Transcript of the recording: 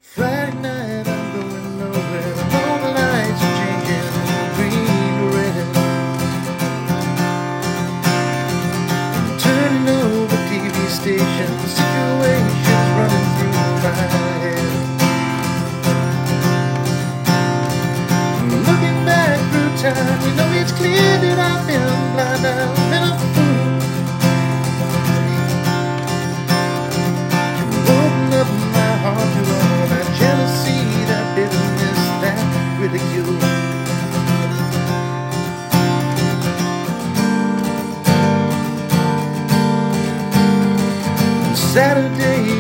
Friday night, I'm going nowhere. All the lights are changing green to red. I'm turning over TV stations, situations running through my head. Looking back through time, you know it's clear that I've been blind, I've been a fool. To open up my heart to all that jealousy, that bitterness, that ridicule. Saturday